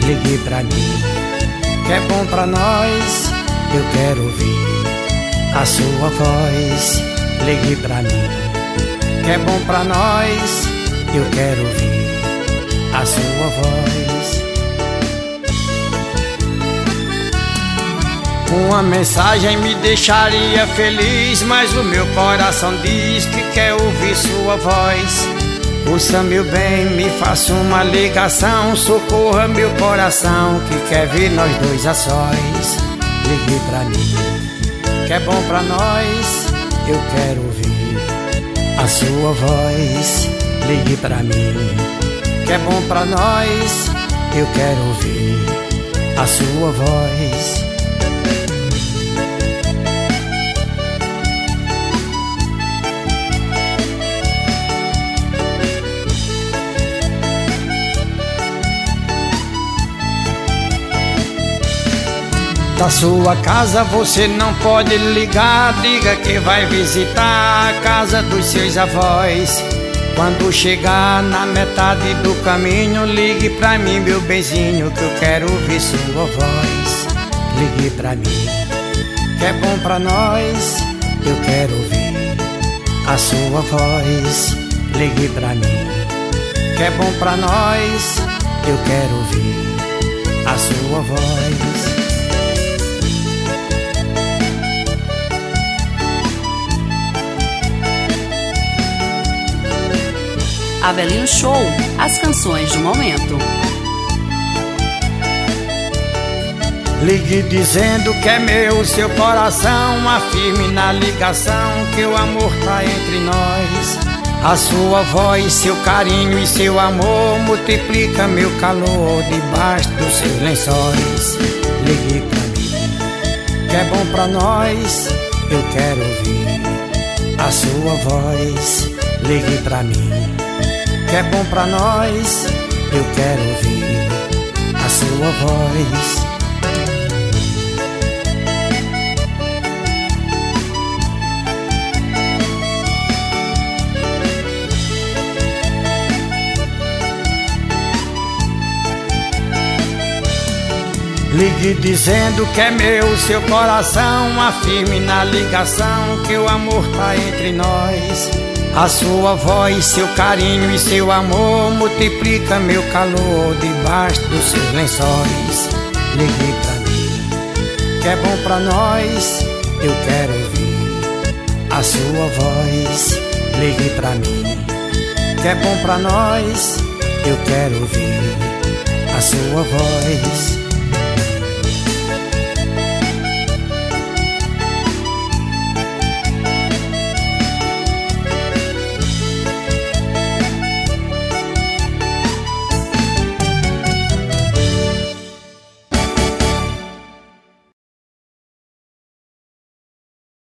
ligue pra mim. Que é bom pra nós, eu quero ouvir a sua voz, ligue pra mim. Que é bom pra nós, eu quero ouvir a sua voz. Uma mensagem me deixaria feliz, mas o meu coração diz que quer ouvir sua voz. Ouça meu bem, me faça uma ligação, socorra meu coração que quer ver nós dois a sós. Ligue pra mim, que é bom pra nós, eu quero ouvir a sua voz. Ligue pra mim, que é bom pra nós, eu quero ouvir a sua voz. Da sua casa você não pode ligar, diga que vai visitar a casa dos seus avós. Quando chegar na metade do caminho, ligue pra mim, meu benzinho, que eu quero ouvir sua voz. Ligue pra mim, que é bom pra nós, eu quero ouvir a sua voz. Ligue pra mim, que é bom pra nós, eu quero ouvir a sua voz. Avelino Show, as canções do momento. Ligue dizendo que é meu seu coração, afirme na ligação que o amor tá entre nós. A sua voz, seu carinho e seu amor multiplica meu calor debaixo dos seus lençóis. Ligue pra mim, que é bom pra nós, eu quero ouvir a sua voz. Ligue pra mim, que é bom pra nós, eu quero ouvir a sua voz. Ligue dizendo que é meu seu coração, afirme na ligação que o amor tá entre nós. A sua voz, seu carinho e seu amor multiplica meu calor debaixo dos seus lençóis. Ligue pra mim, que é bom pra nós, eu quero ouvir a sua voz. Ligue pra mim, que é bom pra nós, eu quero ouvir a sua voz.